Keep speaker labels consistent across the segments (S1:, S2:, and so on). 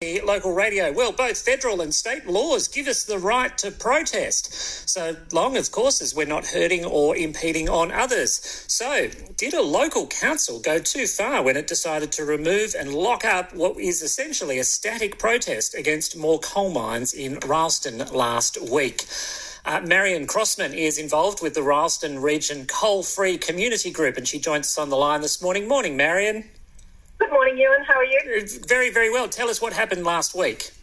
S1: Local radio. Well, both federal and state laws give us the right to protest, so long, of course, as we're not hurting or impeding on others. So, did a local council go too far when it decided to remove and lock up what is essentially a static protest against more coal mines in Ralston last week? Marion Crossman is involved with the Ralston Region Coal-Free Community Group, and she joins us on the line this morning. Morning, Marion.
S2: Good morning, Ewan. How are you?
S1: Very, very well. Tell us what happened last week.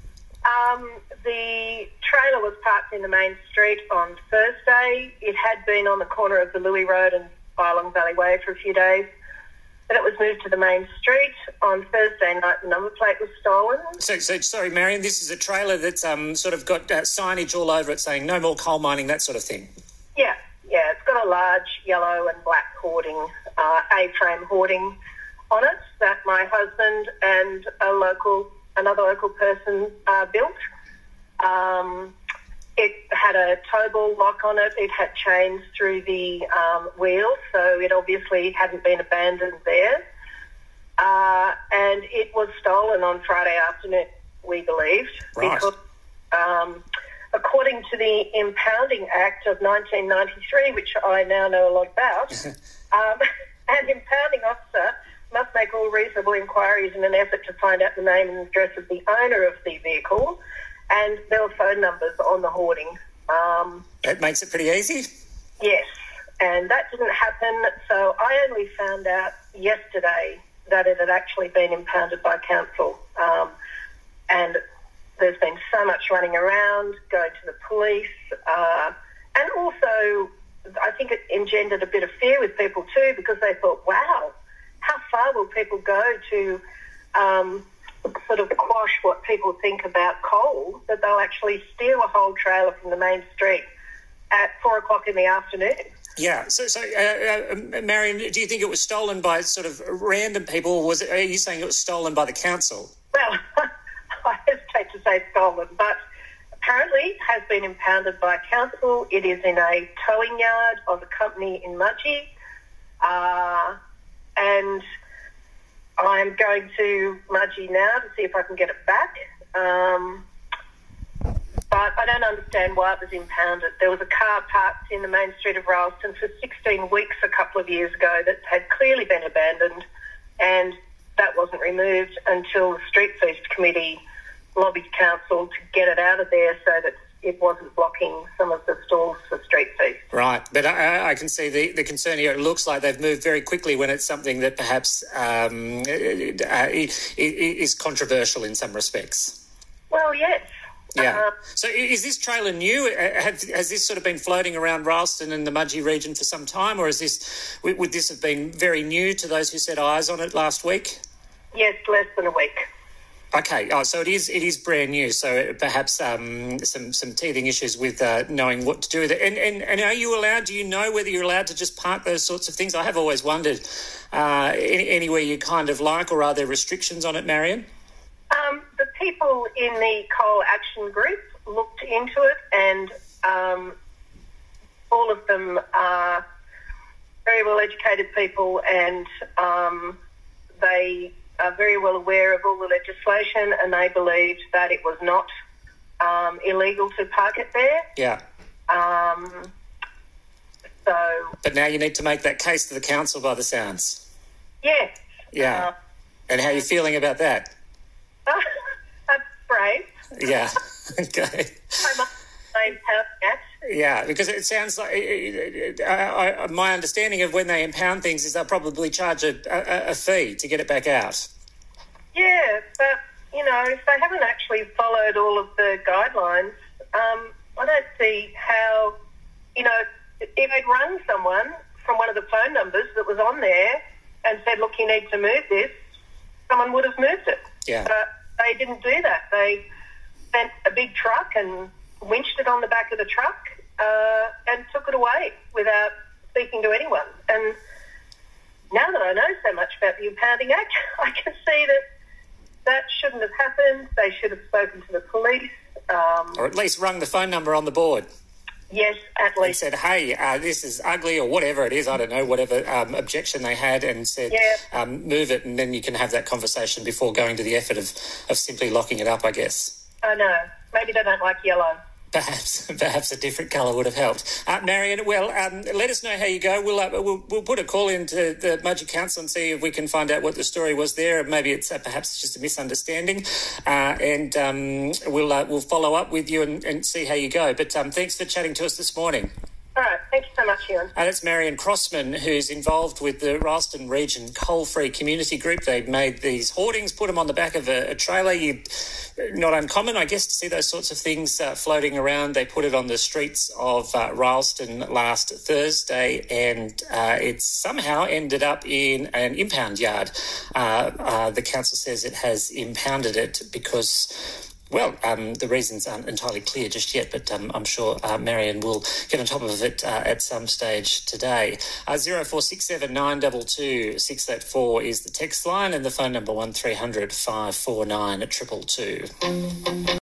S2: The trailer was parked in the main street on Thursday. It had been on the corner of the Louis Road and Bylong Valley Way for a few days. Then it was moved to the main street. On Thursday night, the number plate was stolen.
S1: So sorry, Marion, this is a trailer that's sort of got signage all over it saying no more coal mining, that sort of thing.
S2: Yeah. It's got a large yellow and black hoarding, A-frame hoarding on it that my husband and another local person built. It had a tow ball lock on it. It had chains through the wheels, so it obviously hadn't been abandoned there. And it was stolen on Friday afternoon, we believed.
S1: Right.
S2: Because, according to the Impounding Act of 1993, which I now know a lot about, an impounding officer must make all reasonable inquiries in an effort to find out the name and address of the owner of the vehicle, and there were phone numbers on the hoarding.
S1: That makes it pretty easy?
S2: Yes, and that didn't happen, so I only found out yesterday that it had actually been impounded by council. And there's been so much running around, going to the police, and also I think it engendered a bit of fear with people too, because they thought, wow, how far will people go to sort of quash what people think about coal, that they'll actually steal a whole trailer from the main street at 4 o'clock in the afternoon?
S1: Yeah. So Marion, do you think it was stolen by sort of random people, or are you saying it was stolen by the council?
S2: Well, I hesitate to say stolen, but apparently has been impounded by council. It is in a towing yard of a company in Mudgee. And I'm going to Mudgee now to see if I can get it back. But I don't understand why it was impounded. There was a car parked in the main street of Ralston for 16 weeks a couple of years ago that had clearly been abandoned, and that wasn't removed until the Street Feast Committee lobbied council to get it out of there so that it wasn't blocking some of the stalls for Street Feast.
S1: Right, but I can see the concern here. It looks like they've moved very quickly when it's something that perhaps is controversial in some respects.
S2: Well, yes.
S1: Yeah. So is this trailer new? Has this sort of been floating around Ralston and the Mudgee region for some time, or would this have been very new to those who set eyes on it last week?
S2: Yes, less than a week.
S1: Okay, so it is brand new. So perhaps some teething issues with knowing what to do with it. And are you allowed? Do you know whether you're allowed to just park those sorts of things? I have always wondered anywhere you kind of like, or are there restrictions on it, Marion?
S2: The people in the Coal Action Group looked into it, and all of them are very well educated people, and they are very well aware of all the legislation, and they believed that it was not illegal to park it there.
S1: Yeah. But now you need to make that case to the council by the sounds.
S2: Yes.
S1: Yeah. And how are you feeling about that?
S2: That's brave.
S1: Yeah. Okay. Yeah, because it sounds like my understanding of when they impound things is they'll probably charge a fee to get it back out. Yeah,
S2: but, if they haven't actually followed all of the guidelines, I don't see how, if they'd rung someone from one of the phone numbers that was on there and said, look, you need to move this, someone would have moved it.
S1: Yeah.
S2: But they didn't do that. They sent a big truck and winched it on the back of the truck and took it away without speaking to anyone. And now that I know so much about the Impounding Act, I can see that shouldn't have happened. They should have spoken to the police.
S1: Or at least rung the phone number on the board.
S2: Yes, at
S1: and
S2: least.
S1: said, hey, this is ugly or whatever it is, I don't know, whatever objection they had, and said, move it, and then you can have that conversation before going to the effort of simply locking it up, I guess.
S2: I know. Maybe they don't like yellow.
S1: Perhaps a different colour would have helped. Marion, well, let us know how you go. We'll put a call into the Mudgee Council and see if we can find out what the story was there. Maybe it's perhaps just a misunderstanding, and we'll follow up with you and see how you go. But thanks for chatting to us this morning.
S2: All right, thank you so much, Ewan.
S1: That's Marion Crossman, who's involved with the Ralston Region Coal-Free Community Group. They've made these hoardings, put them on the back of a trailer. Not uncommon, I guess, to see those sorts of things floating around. They put it on the streets of Ralston last Thursday, and it somehow ended up in an impound yard. The council says it has impounded it because... Well, the reasons aren't entirely clear just yet, but I'm sure Marion will get on top of it at some stage today. 0467 922 684 is the text line, and the phone number 1300 549 222.